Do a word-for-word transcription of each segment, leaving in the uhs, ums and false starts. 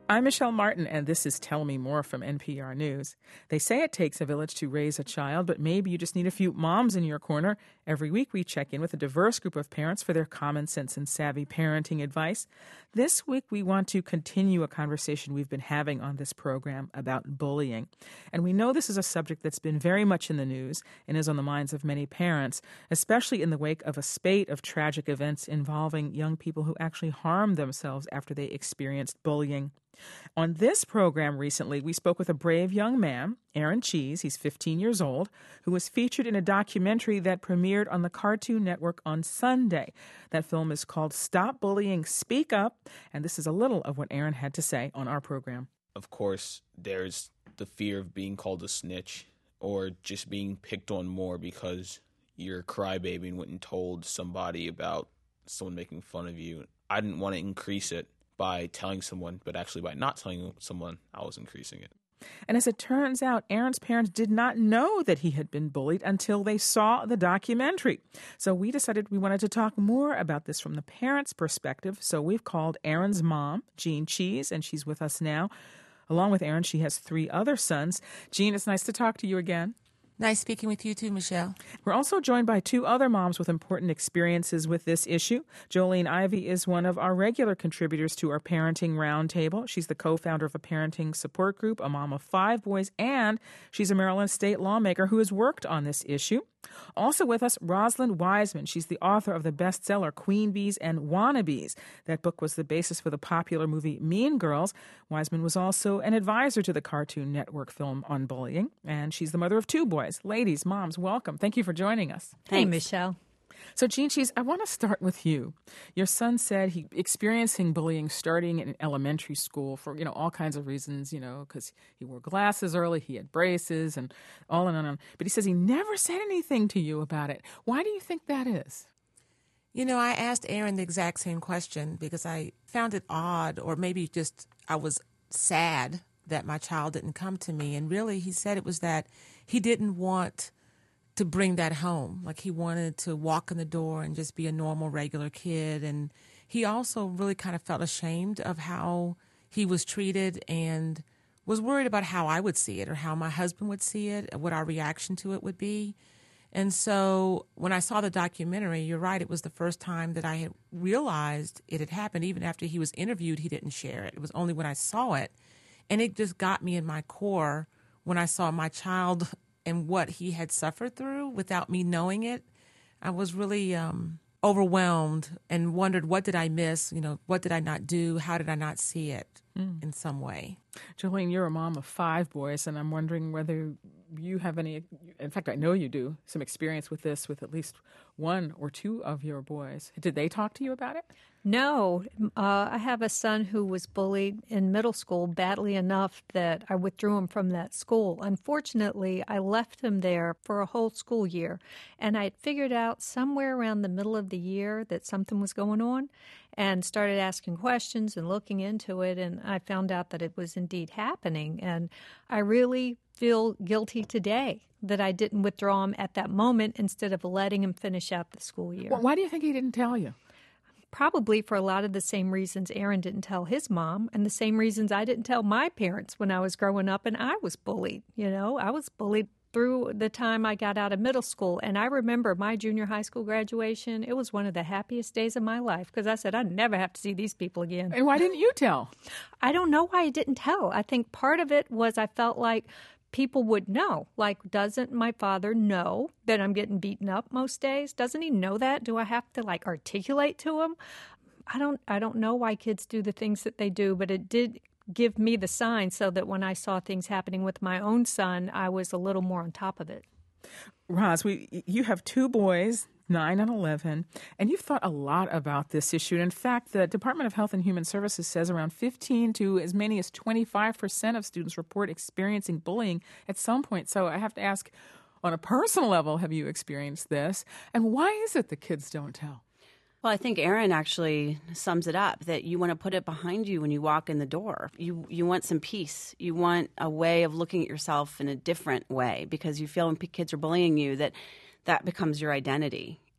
I'm Michelle Martin, and this is Tell Me More from N P R News. They say it takes a village to raise a child, but maybe you just need a few moms in your corner. Every week we check in with a diverse group of parents for their common sense and savvy parenting advice. This week we want to continue a conversation we've been having on this program about bullying. And we know this is a subject that's been very much in the news and is on the minds of many parents, especially in the wake of a spate of tragic events involving young people who actually harmed themselves after they experienced bullying. On this program recently, we spoke with a brave young man, Aaron Cheese, he's fifteen years old, who was featured in a documentary that premiered on the Cartoon Network on Sunday. That film is called Stop Bullying, Speak Up, and this is a little of what Aaron had to say on our program. Of course, there's the fear of being called a snitch or just being picked on more because you're a crybaby and went and told somebody about someone making fun of you. I didn't want to increase it by telling someone, but actually by not telling someone, I was increasing it. And as it turns out, Aaron's parents did not know that he had been bullied until they saw the documentary. So we decided we wanted to talk more about this from the parents' perspective. So we've called Aaron's mom, Jean Cheese, and she's with us now. Along with Aaron, she has three other sons. Jean, it's nice to talk to you again. Nice speaking with you too, Michelle. We're also joined by two other moms with important experiences with this issue. Jolene Ivy is one of our regular contributors to our Parenting Roundtable. She's the co-founder of a parenting support group, a mom of five boys, and she's a Maryland state lawmaker who has worked on this issue. Also with us, Rosalind Wiseman. She's the author of the bestseller Queen Bees and Wannabes. That book was the basis for the popular movie Mean Girls. Wiseman was also an advisor to the Cartoon Network film on bullying, and she's the mother of two boys. Ladies, moms, welcome. Thank you for joining us. Thanks. Hey, Michelle. So, Jean Cheese, I want to start with you. Your son said he experiencing bullying starting in elementary school for, you know, all kinds of reasons, you know, because he wore glasses early, he had braces, and all and on and on. But he says he never said anything to you about it. Why do you think that is? You know, I asked Aaron the exact same question because I found it odd, or maybe just I was sad that my child didn't come to me. And really, he said it was that he didn't want to bring that home. Like he wanted to walk in the door and just be a normal, regular kid. And he also really kind of felt ashamed of how he was treated and was worried about how I would see it or how my husband would see it, what our reaction to it would be. And so when I saw the documentary, you're right, it was the first time that I had realized it had happened. Even after he was interviewed, he didn't share it. It was only when I saw it. And it just got me in my core when I saw my child and what he had suffered through without me knowing it. I was really um, overwhelmed and wondered, what did I miss? You know, what did I not do? How did I not see it mm. in some way? Jolene, you're a mom of five boys, and I'm wondering whether you have any, in fact, I know you do, some experience with this with at least one or two of your boys. Did they talk to you about it? No. Uh, I have a son who was bullied in middle school badly enough that I withdrew him from that school. Unfortunately, I left him there for a whole school year, and I had figured out somewhere around the middle of the year that something was going on and started asking questions and looking into it, and I found out that it was indeed happening. And I really feel guilty today that I didn't withdraw him at that moment instead of letting him finish out the school year. Well, why do you think he didn't tell you? Probably for a lot of the same reasons Aaron didn't tell his mom and the same reasons I didn't tell my parents when I was growing up and I was bullied. You know, I was bullied through the time I got out of middle school. And I remember my junior high school graduation. It was one of the happiest days of my life because I said, I'd never have to see these people again. And why didn't you tell? I don't know why I didn't tell. I think part of it was I felt like people would know. Like, doesn't my father know that I'm getting beaten up most days? Doesn't he know that? Do I have to, like, articulate to him? I don't I don't know why kids do the things that they do, but it did give me the sign so that when I saw things happening with my own son, I was a little more on top of it. Roz, we, you have two boys, nine and eleven, and you've thought a lot about this issue. And in fact, the Department of Health and Human Services says around fifteen to as many as twenty-five percent of students report experiencing bullying at some point. So I have to ask, on a personal level, have you experienced this? And why is it the kids don't tell? Well, I think Aaron actually sums it up, that you want to put it behind you when you walk in the door. You you want some peace. You want a way of looking at yourself in a different way because you feel when kids are bullying you that that becomes your identity.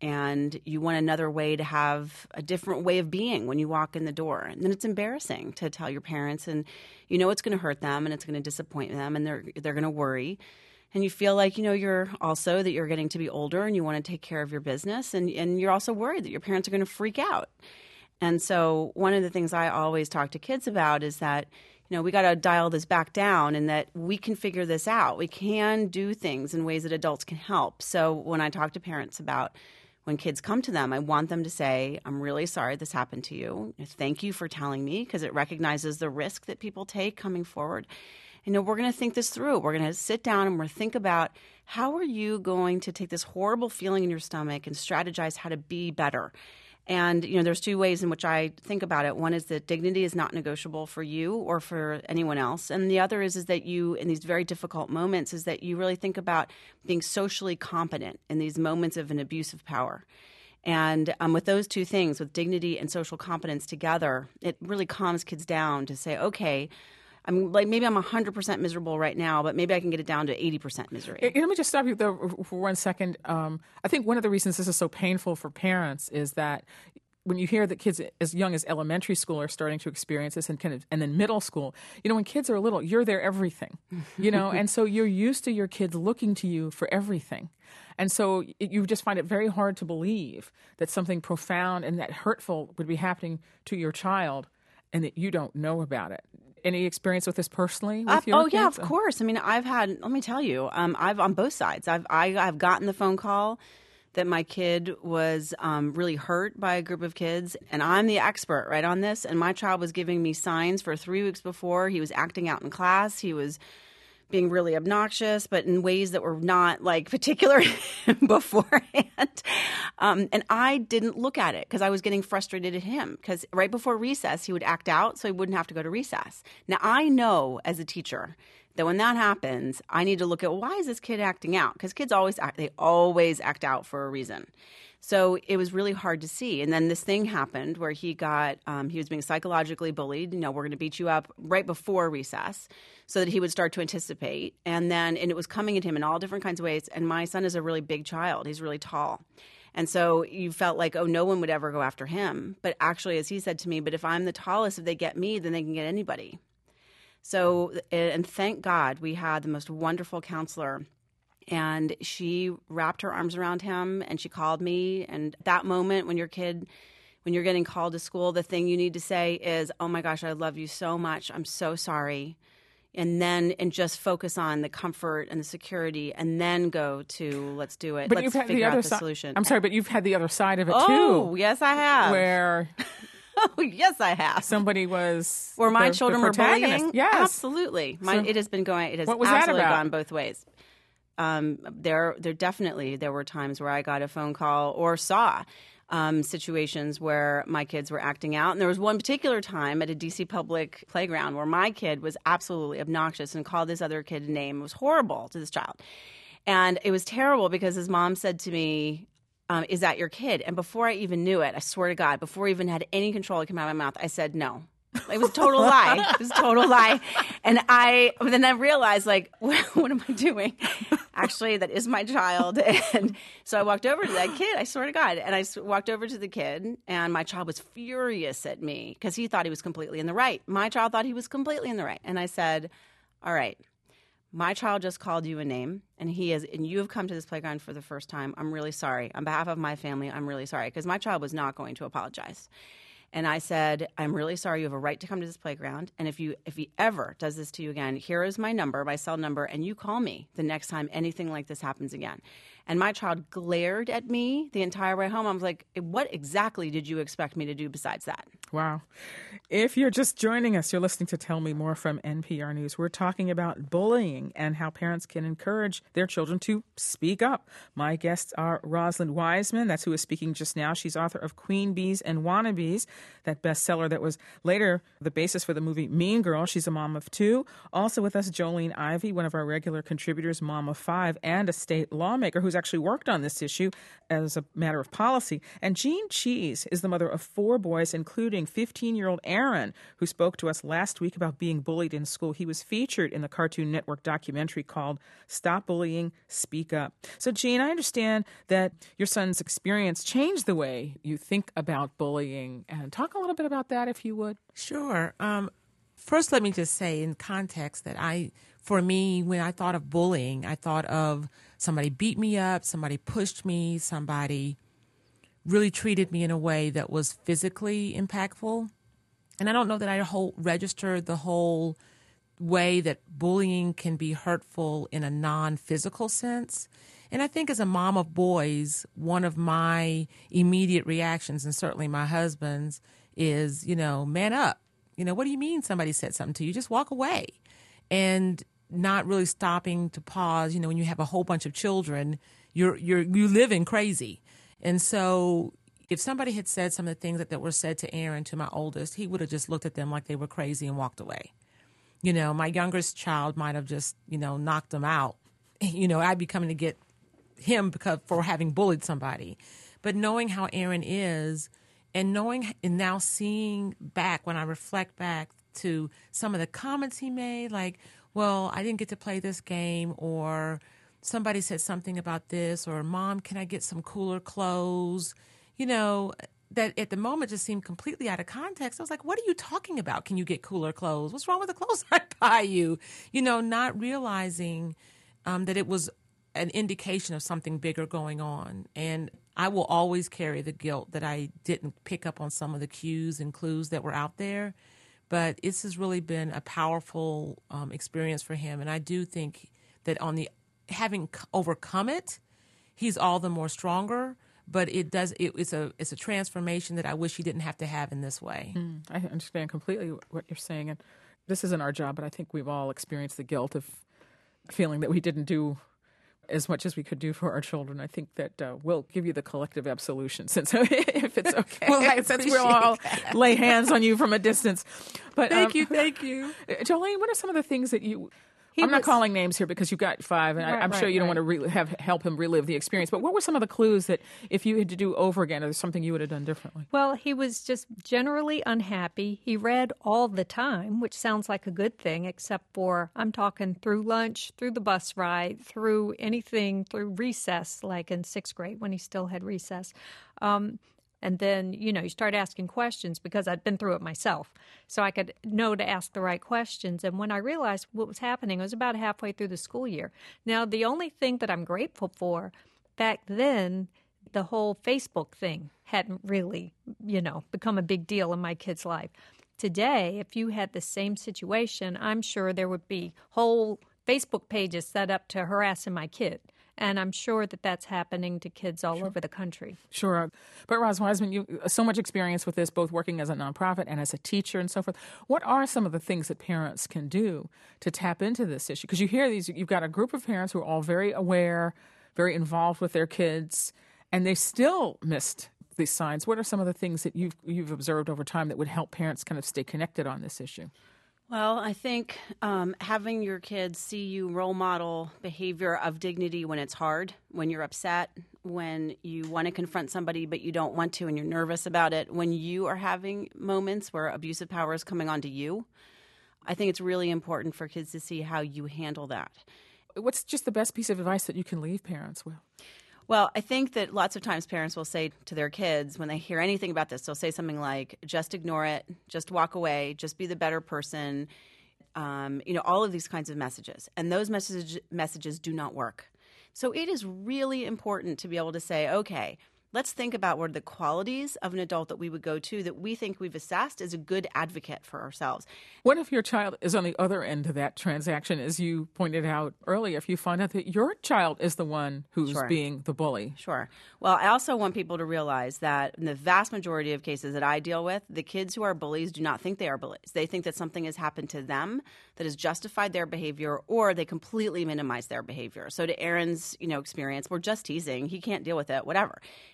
and you want another way to have a different way of being when you walk in the door. And then it's embarrassing to tell your parents, and you know it's going to hurt them and it's going to disappoint them, and they're they're going to worry. And you feel like, you know, you're also that you're getting to be older and you want to take care of your business, and, and you're also worried that your parents are going to freak out. And so one of the things I always talk to kids about is that, you know, we got to dial this back down, and that we can figure this out. We can do things in ways that adults can help. So when I talk to parents about when kids come to them, I want them to say, I'm really sorry this happened to you. Thank you for telling me, because it recognizes the risk that people take coming forward. You know, we're going to think this through. We're going to sit down and we're going to think about how are you going to take this horrible feeling in your stomach and strategize how to be better. And, you know, there's two ways in which I think about it. One is that dignity is not negotiable for you or for anyone else. And the other is, is that you, in these very difficult moments, is that you really think about being socially competent in these moments of an abuse of power. And um, with those two things, with dignity and social competence together, it really calms kids down to say, okay, I'm like, maybe I'm one hundred percent miserable right now, but maybe I can get it down to eighty percent misery. Let me just stop you there for one second. Um, I think one of the reasons this is so painful for parents is that when you hear that kids as young as elementary school are starting to experience this, and kind of, and then middle school, you know, when kids are little, you're their everything, you know, and so you're used to your kids looking to you for everything. And so it, you just find it very hard to believe that something profound and that hurtful would be happening to your child and that you don't know about it. Any experience with this personally? With uh, your oh kids? yeah, of course. I mean, I've had. Let me tell you, um, I've on both sides. I've I, I've gotten the phone call that my kid was um, really hurt by a group of kids, and I'm the expert right on this. And my child was giving me signs for three weeks before. He was acting out in class. He was being really obnoxious, but in ways that were not like particular beforehand. Um, and I didn't look at it because I was getting frustrated at him, because right before recess, he would act out so he wouldn't have to go to recess. Now, I know as a teacher that when that happens, I need to look at, why is this kid acting out? Because kids always act, they always act out for a reason. So it was really hard to see. And then this thing happened where he got, um, he was being psychologically bullied. You know, we're going to beat you up right before recess, so that he would start to anticipate. And then, and it was coming at him in all different kinds of ways. And my son is a really big child. He's really tall. And so you felt like, oh, no one would ever go after him. But actually, as he said to me, but if I'm the tallest, if they get me, then they can get anybody. So, and thank God we had the most wonderful counselor. And she wrapped her arms around him and she called me. And that moment when your kid, when you're getting called to school, the thing you need to say is, oh my gosh, I love you so much. I'm so sorry. And then, and just focus on the comfort and the security, and then go to, let's do it. But let's you've had figure the other out the si- solution. I'm sorry, but you've had the other side of it oh, too. Oh, yes, I have. Where oh, yes, I have. somebody was Where my the, children the were bullying? Yes. Absolutely. My, So it has been going, it has what was that absolutely about? gone both ways. Um, there, there definitely, there were times where I got a phone call or saw um, situations where my kids were acting out. And there was one particular time at a D C public playground where my kid was absolutely obnoxious and called this other kid a name. It was horrible to this child. And it was terrible because his mom said to me, um, is that your kid? And before I even knew it, I swear to God, before I even had any control to come out of my mouth, I said no. It was a total lie. It was a total lie. And I then I realized, like, what, what am I doing? Actually, that is my child. And so I walked over to that kid, I swear to God. And I walked over to the kid, and my child was furious at me because he thought he was completely in the right. My child thought he was completely in the right. And I said, all right, my child just called you a name, and he is, and you have come to this playground for the first time. I'm really sorry. On behalf of my family, I'm really sorry, because my child was not going to apologize. And I said, I'm really sorry. You have a right to come to this playground. And if you, if he ever does this to you again, here is my number, my cell number, and you call me the next time anything like this happens again. And my child glared at me the entire way home. I was like, what exactly did you expect me to do besides that? Wow. If you're just joining us, you're listening to Tell Me More from N P R News. We're talking about bullying and how parents can encourage their children to speak up. My guests are Rosalind Wiseman. That's who is speaking just now. She's author of Queen Bees and Wannabes. that bestseller that was later the basis for the movie Mean Girl. She's a mom of two. Also with us, Jolene Ivey, one of our regular contributors, mom of five, and a state lawmaker who's actually worked on this issue as a matter of policy. And Jean Cheese is the mother of four boys, including fifteen-year-old Aaron, who spoke to us last week about being bullied in school. He was featured in the Cartoon Network documentary called Stop Bullying, Speak Up. So, Jean, I understand that your son's experience changed the way you think about bullying. And talk a little bit about that, if you would. Sure. Um, first, let me just say in context that I, for me, when I thought of bullying, I thought of somebody beat me up, somebody pushed me, somebody really treated me in a way that was physically impactful. And I don't know that I whole, registered the whole way that bullying can be hurtful in a non-physical sense. And I think as a mom of boys, one of my immediate reactions, and certainly my husband's, is, you know, man up. You know, what do you mean somebody said something to you? Just walk away. And not really stopping to pause. You know, when you have a whole bunch of children, you're you're you living crazy. And so if somebody had said some of the things that, that were said to Aaron, to my oldest, he would have just looked at them like they were crazy and walked away. You know, my youngest child might have just, you know, knocked them out. You know, I'd be coming to get him because for having bullied somebody. But knowing how Aaron is, and knowing and now seeing back, when I reflect back to some of the comments he made, like, well, I didn't get to play this game, or somebody said something about this, or Mom, can I get some cooler clothes? You know, that at the moment just seemed completely out of context. I was like, what are you talking about? Can you get cooler clothes? What's wrong with the clothes I buy you? You know, not realizing um, that it was an indication of something bigger going on. And I will always carry the guilt that I didn't pick up on some of the cues and clues that were out there. But this has really been a powerful um, experience for him. And I do think that on the having overcome it, he's all the more stronger. But it does. It, it's a it's a transformation that I wish he didn't have to have in this way. Mm, I understand completely what you're saying, and this isn't our job, but I think we've all experienced the guilt of feeling that we didn't do as much as we could do for our children. I think that uh, we'll give you the collective absolution, since if it's okay, well, I since we'll all that. lay hands on you from a distance. But thank um, you, thank you, Jolene. What are some of the things that you? He I'm not was- calling names here because you've got five, and I, Right, I'm sure right, you don't right. want to re- have help him relive the experience. But what were some of the clues that, if you had to do over again, or there's something you would have done differently? Well, he was just generally unhappy. He read all the time, which sounds like a good thing, except for I'm talking through lunch, through the bus ride, through anything, through recess, like in sixth grade when he still had recess. Um, And then, you know, you start asking questions because I'd been through it myself. So I could know to ask the right questions. And when I realized what was happening, it was about halfway through the school year. Now, the only thing that I'm grateful for, back then, the whole Facebook thing hadn't really, you know, become a big deal in my kid's life. Today, if you had the same situation, I'm sure there would be whole Facebook pages set up to harassing my kid. And I'm sure that that's happening to kids all Sure. over the country. Sure. But Roz Wiseman, you so much experience with this, both working as a nonprofit and as a teacher and so forth. What are some of the things that parents can do to tap into this issue? Because you hear these, you've got a group of parents who are all very aware, very involved with their kids, and they still missed these signs. What are some of the things that you've you've observed over time that would help parents kind of stay connected on this issue? Well, I think um, having your kids see you role model behavior of dignity when it's hard, when you're upset, when you want to confront somebody but you don't want to and you're nervous about it, when you are having moments where abusive power is coming onto you, I think it's really important for kids to see how you handle that. What's just the best piece of advice that you can leave parents with? Well, I think that lots of times parents will say to their kids when they hear anything about this, they'll say something like, just ignore it, just walk away, just be the better person, um, you know, all of these kinds of messages. And those message, messages do not work. So it is really important to be able to say, okay, let's think about what are the qualities of an adult that we would go to that we think we've assessed as a good advocate for ourselves. What if your child is on the other end of that transaction, as you pointed out earlier, if you find out that your child is the one who's Sure. being the bully? Sure. Well, I also want people to realize that in the vast majority of cases that I deal with, the kids who are bullies do not think they are bullies. They think that something has happened to them that has justified their behavior, or they completely minimize their behavior. So to Aaron's, you know, experience, we're just teasing. He can't deal with it, whatever. It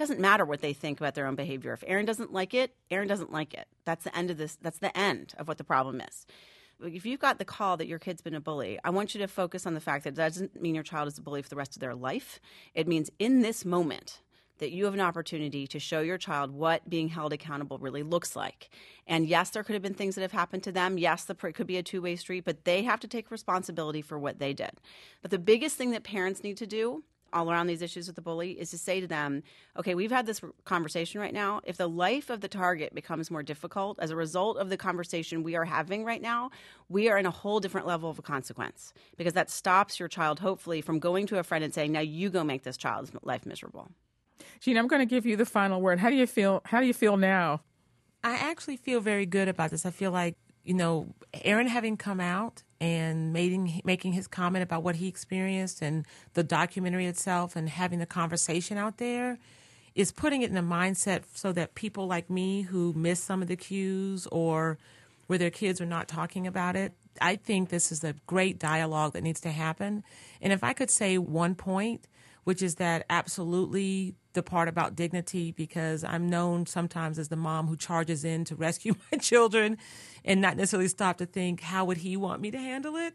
doesn't matter what they think about their own behavior. If Aaron doesn't like it, Aaron doesn't like it. That's the end of this. That's the end of what the problem is. If you've got the call that your kid's been a bully, I want you to focus on the fact that it doesn't mean your child is a bully for the rest of their life. It means in this moment that you have an opportunity to show your child what being held accountable really looks like. And yes, there could have been things that have happened to them. Yes, the, it could be a two-way street, but they have to take responsibility for what they did. But the biggest thing that parents need to do all around these issues with the bully is to say to them, okay, we've had this conversation right now. If the life of the target becomes more difficult as a result of the conversation we are having right now, we are in a whole different level of a consequence, because that stops your child, hopefully, from going to a friend and saying, now you go make this child's life miserable. Jean, I'm going to give you the final word. How do you feel? How do you feel now? I actually feel very good about this. I feel like, you know, Aaron having come out and making making his comment about what he experienced and the documentary itself and having the conversation out there is putting it in a mindset so that people like me who miss some of the cues or where their kids are not talking about it, I think this is a great dialogue that needs to happen. And if I could say one point, which is that absolutely the part about dignity, because I'm known sometimes as the mom who charges in to rescue my children and not necessarily stop to think, how would he want me to handle it?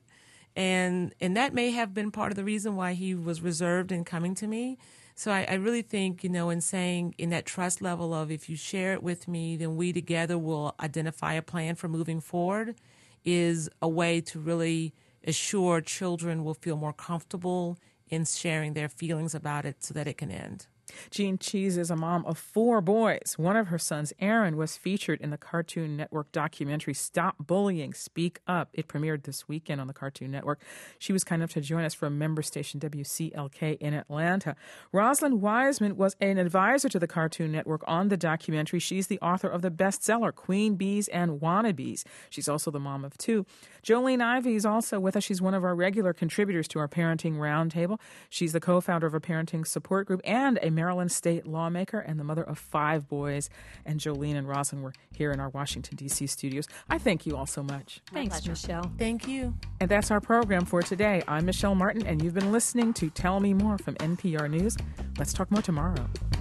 And and that may have been part of the reason why he was reserved in coming to me. So I, I really think, you know, in saying in that trust level of, if you share it with me, then we together will identify a plan for moving forward, is a way to really assure children will feel more comfortable in sharing their feelings about it so that it can end. Jean Cheese is a mom of four boys. One of her sons, Aaron, was featured in the Cartoon Network documentary Stop Bullying, Speak Up. It premiered this weekend on the Cartoon Network. She was kind enough to join us from member station W C L K in Atlanta. Rosalind Wiseman was an advisor to the Cartoon Network on the documentary. She's the author of the bestseller Queen Bees and Wannabes. She's also the mom of two. Jolene Ivey is also with us. She's one of our regular contributors to our Parenting Roundtable. She's the co-founder of a parenting support group and a Maryland state lawmaker and the mother of five boys. And Jolene and Rosalind were here in our Washington, D C studios. I thank you all so much. Thanks, Michelle. Thank you. And that's our program for today. I'm Michelle Martin, and you've been listening to Tell Me More from N P R News. Let's talk more tomorrow.